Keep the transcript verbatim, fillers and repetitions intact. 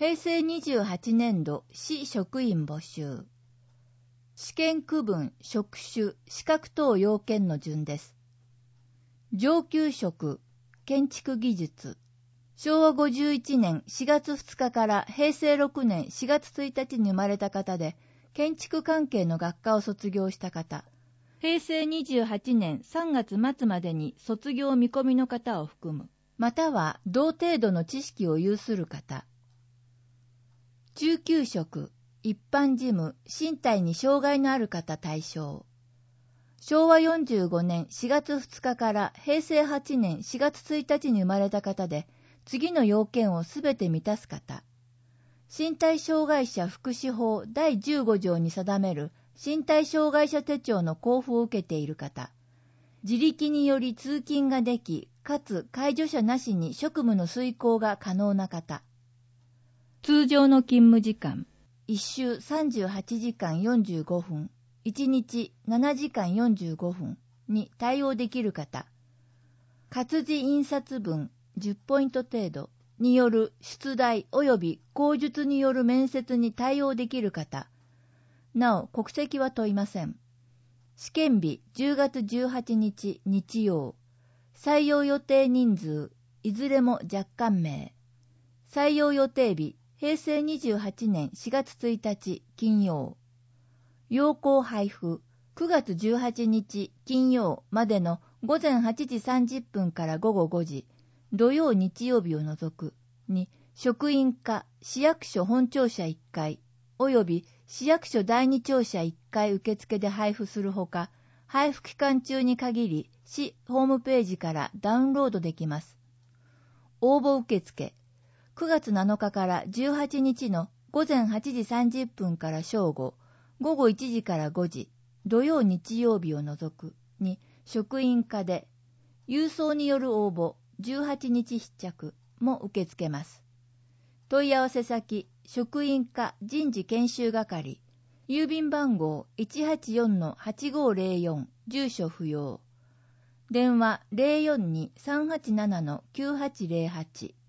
へいせいにじゅうはちねんど市職員募集。試験区分、職種、資格等要件の順です。上級職、建築技術。しょうわごじゅういちねんしがつふつかからへいせいろくねんしがつついたちに生まれた方で、建築関係の学科を卒業した方。へいせいにじゅうはちねんさんがつまつまでに卒業見込みの方を含む。または同程度の知識を有する方。中級職、一般事務、身体に障害のある方対象。しょうわよんじゅうごねんしがつふつかからへいせいはちねんしがつついたちに生まれた方で、次の要件をすべて満たす方。身体障害者福祉法だいじゅうごじょうに定める身体障害者手帳の交付を受けている方。自力により通勤ができ、かつ介助者なしに職務の遂行が可能な方。通常の勤務時間。いっしゅうさんじゅうはちじかんよんじゅうごふん、いちにちななじかんよんじゅうごふんに対応できる方。活字印刷分じゅっポイント程度による出題及び口述による面接に対応できる方。なお、国籍は問いません。試験日じゅうがつじゅうはちにち日曜。採用予定人数、いずれも若干名。採用予定日、へいせいにじゅうはちねんしがつついたち金曜。要項配布、くがつじゅうはちにち金曜までのごぜんはちじさんじゅっぷんからごごごじ、土曜日曜日を除くに、職員課市役所本庁舎いっかい、および市役所だいに庁舎いっかい受付で配布するほか、配布期間中に限り市ホームページからダウンロードできます。応募受付、くがつなのかからじゅうはちにちのごぜんはちじさんじゅっぷんから正午、ごごいちじからごじ、土曜日曜日を除くに、職員課で、郵送による応募、じゅうはちにち必着も受け付けます。問い合わせ先、職員課人事研修係、郵便番号 いちはちよんのはちごーぜろよん、住所不要。電話 ゼロよんにさんはちななのきゅうはちゼロはち。